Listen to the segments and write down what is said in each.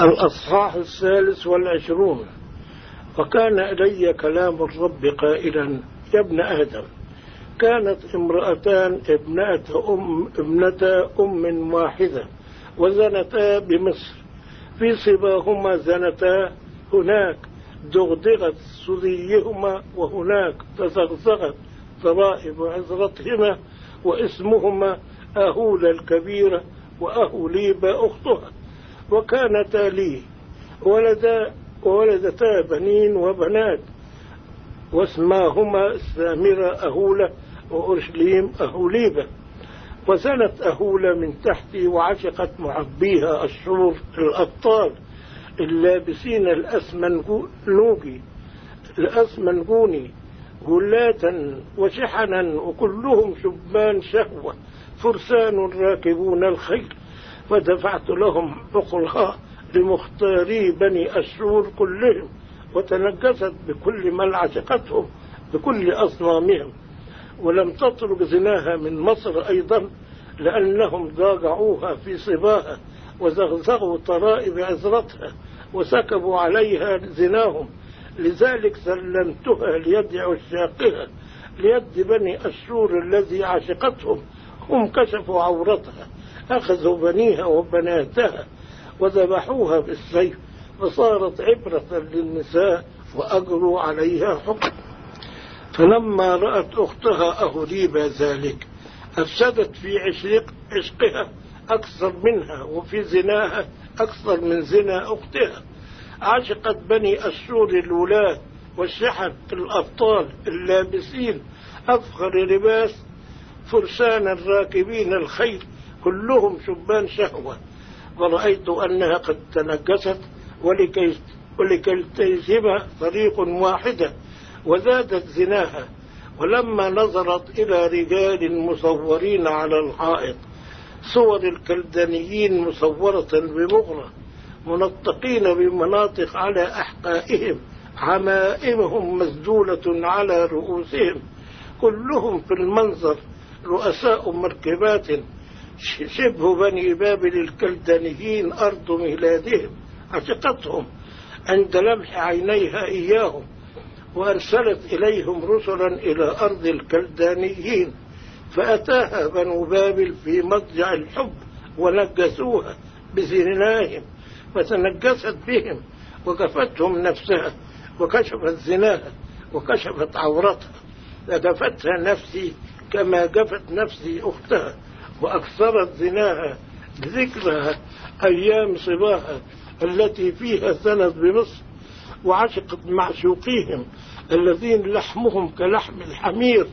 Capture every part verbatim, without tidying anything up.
الأصحاح الثالث والعشرون. وكان إلي كلام الرب قائلا: يا ابن آدم، كانت امرأتان ابنتا أم, ابنتا أم واحدة وزنتا بمصر، في صباهما زنتا، هناك دغدغت ثديهما وهناك تزغزغت ضرائب عذرتهما، واسمهما أهول الكبيرة وأهوليبا أختها. وكانتا لي ولدا وولدتا بنين وبنات، واسماهما السامرة أهولة وأورشليم أهوليبة. وزنت أهولة من تحتي وعشقت معبيها الشور الأبطال اللابسين الأسمنجوني الأسمنجوني غلاة وشحنا، وكلهم شبان شهوة فرسان راكبون الخيل. ودفعت لهم عقلها لمختاري بني أشور كلهم، وتنجست بكل من عشقتهم بكل أصنامهم. ولم تترك زناها من مصر أيضا، لأنهم ضاجعوها في صباها وزغزغوا طرائب عذرتها وسكبوا عليها زناهم. لذلك سلمتها ليد عشاقها، ليد بني أشور الذي عشقتهم. هم كشفوا عورتها، أخذوا بنيها وبناتها وذبحوها بالسيف، فصارت عبرة للنساء وأجروا عليها حكم. فلما رأت أختها أهوليبا ذلك، أفسدت في عشق عشقها أكثر منها، وفي زناها أكثر من زنا أختها. عشقت بني أشور الولاة والشحن الأبطال اللابسين أفخر لباس فرسان الراكبين الخيل، كلهم شبان شهوة. ورأيت أنها قد تنجست، ولكي, ولكي تلزمها طريق واحدة، وزادت زناها. ولما نظرت إلى رجال مصورين على الحائط، صور الكلدانيين مصورة بمغرة، منطقين بمناطق على أحقائهم، عمائمهم مسدولة على رؤوسهم، كلهم في المنظر رؤساء مركبات شبه بني بابل الكلدانيين أرض ميلادهم. عشقتهم عند لمح عينيها إياهم، وأرسلت إليهم رسلا إلى أرض الكلدانيين، فأتاها بنو بابل في مضجع الحب ونجسوها بزناهم، فتنجست بهم وكفتهم نفسها وكشفت زناها وكشفت عورتها. فكفتها نفسي كما كفت نفسي أختها، وأكثرت زناها بذكرها أيام صباها التي فيها زنت بمصر. وعشقت معشوقيهم الذين لحمهم كلحم الحمير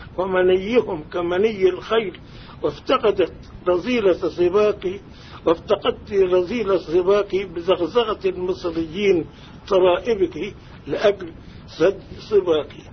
ومنيهم كمني الخيل. وافتقدت رذيلة سباكي وافتقدت رذيلة سباكي بزغزغة المصريين طرائبك لأجل سد سباكي.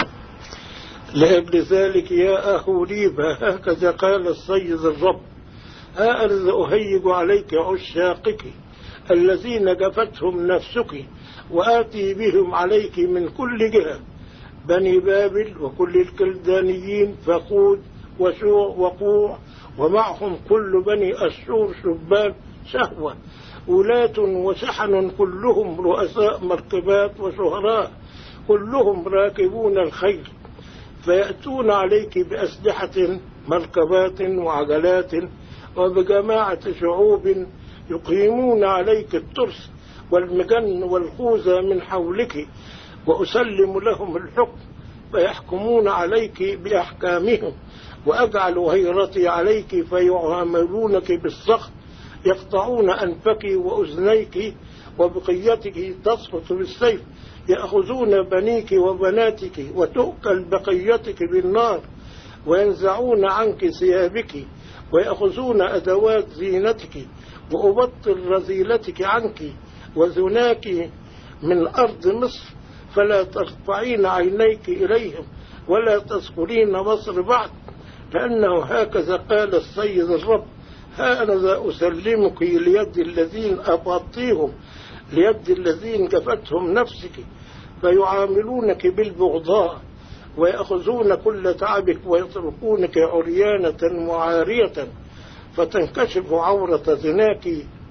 لأجل ذلك يا أهوليبا، هكذا قال السيد الرب: ها أنا أهيج عليك عشاقك الذين جفتهم نفسك، وآتي بهم عليك من كل جهة، بني بابل وكل الكلدانيين، فقود وشوع وقوع، ومعهم كل بني أشور شبان شهوة، ولاة وشحن، كلهم رؤساء مركبات وشهراء، كلهم راكبون الخيل. فيأتون عليك بأسلحة مركبات وعجلات، وبجماعة شعوب يقيمون عليك الترس والمجن والخوذة من حولك، وأسلم لهم الحكم فيحكمون عليك بأحكامهم، وأجعل هيرتي عليك فيعاملونك بالسخط، يقطعون أنفك وأذنيك، وبقيتك تسقط بالسيف، يأخذون بنيك وبناتك، وتؤكل بقيتك بالنار، وينزعون عنك ثيابك، ويأخذون أدوات زينتك، وأبطل رذيلتك عنك وزناك من أرض مصر، فلا ترفعين عينيك إليهم ولا تذكرين مصر بعد، لأنه هكذا قال السيد الرب: ها أنا أسلمك ليد الذين أبطيهم، ليد الذين كفتهم نفسك، فيعاملونك بالبغضاء، ويأخذون كل تعبك، ويتركونك عريانة وعارية، فتنكشف عورة زناك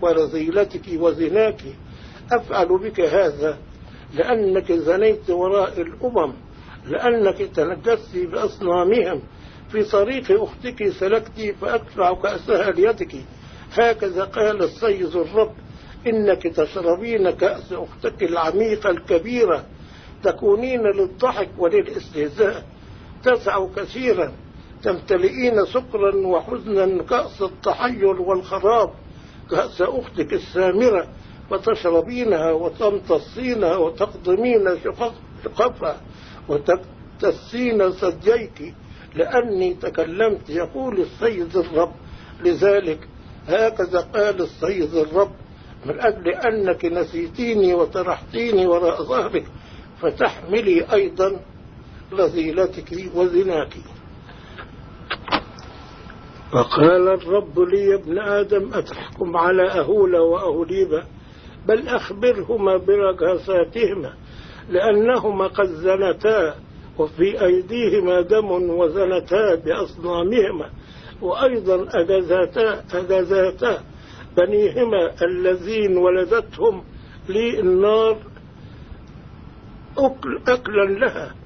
ورذيلتك وزناك. أفعل بك هذا لأنك زنيت وراء الأمم، لأنك تنجست بأصنامهم. في طريق أختك سلكت فأدفع كأسها ليدك. هكذا قال السيد الرب: إنك تشربين كأس أختك العميقة الكبيرة، تكونين للضحك وللاستهزاء، تسع كثيرا، تمتلئين سكرا وحزنا كأس التحير والخراب، كأس أختك السامرة، فتشربينها وتمتصينها وتقضمين شقفها وتكتسين ثدييك، لأني تكلمت، يقول السيد الرب. لذلك هكذا قال السيد الرب: من أجل أنك نسيتيني وطرحتيني وراء ظهرك، فتحملي أيضا رذيلتك وزناك. وقال الرب لي: يا ابن آدم، أتحكم على أهولة وأهوليبة؟ بل أخبرهما برجاساتهما، لأنهما قد زنتا وفي أيديهما دم، وزنتا بأصنامهما، وأيضا أجازتا أجازتا بنيهما الذين ولدتهم لي النار أكل أكلا لها،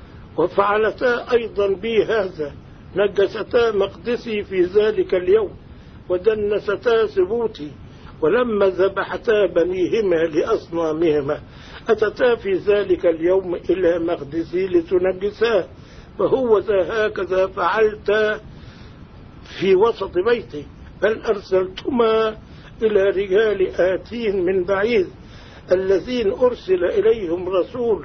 وفعلتا أيضا بي هذا، نجستا مقدسي في ذلك اليوم، ودنستا سبوتي. ولما ذبحتا بنيهما لأصنامهما، أتتا في ذلك اليوم إلى مقدسي لتنجساه، فهو هكذا فعلتا في وسط بيتي. بل أرسلتما إلى رجال آتين من بعيد، الذين أرسل إليهم رسول،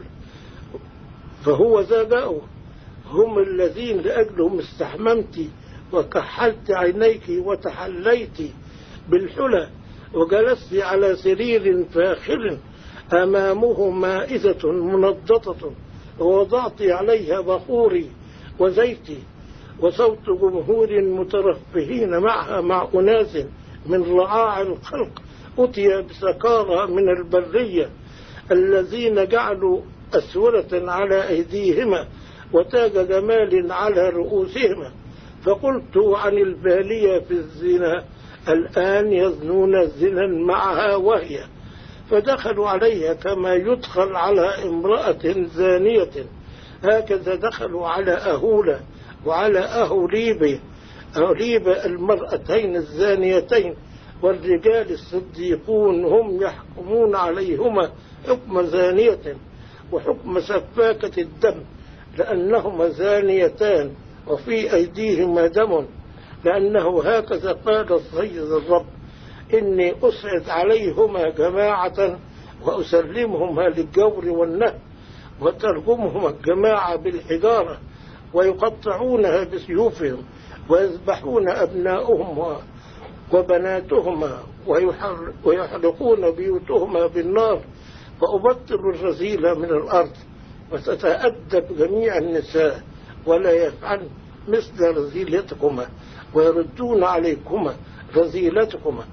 فهو ذا جاءوا، هم الذين لأجلهم استحممت وكحلت عينيك وتحليت بالحلى، وجلست على سرير فاخر أمامه مائدة منضطة، ووضعت عليها بخوري وزيتي، وصوت جمهور مترفهين معها مع أناس من رعاع الخلق، أتي بسكارى من البرية، الذين جعلوا أسورة على أيديهما وتاج جمال على رؤوسهما. فقلت عن البالية في الزنا: الآن يزنون زنا معها وهي. فدخلوا عليها كما يدخل على امرأة زانية، هكذا دخلوا على أهولة وعلى أهوليبة، أهوليبة المرأتين الزانيتين، والرجال الصديقون هم يحكمون عليهما حكم زانية وحكم سفاكة الدم، لأنهما زانيتان وفي أيديهما دم. لأنه هكذا قال السيد الرب: إني أسعد عليهما جماعة وأسلمهما للجور والنهب، وترجمهما الجماعة بالحجارة، ويقطعونها بسيوفهم، ويذبحون أبناؤهم وبناتهما، ويحرقون بيوتهما بالنار، فأبطل الرذيلة من الأرض، وتتأدب جميع النساء ولا يفعل مثل رذيلتكما، ويردون عليكما رذيلتكما،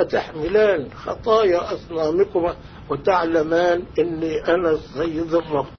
فتحملان خطايا أصنامكما، وتعلمان إني أنا السيد الرب.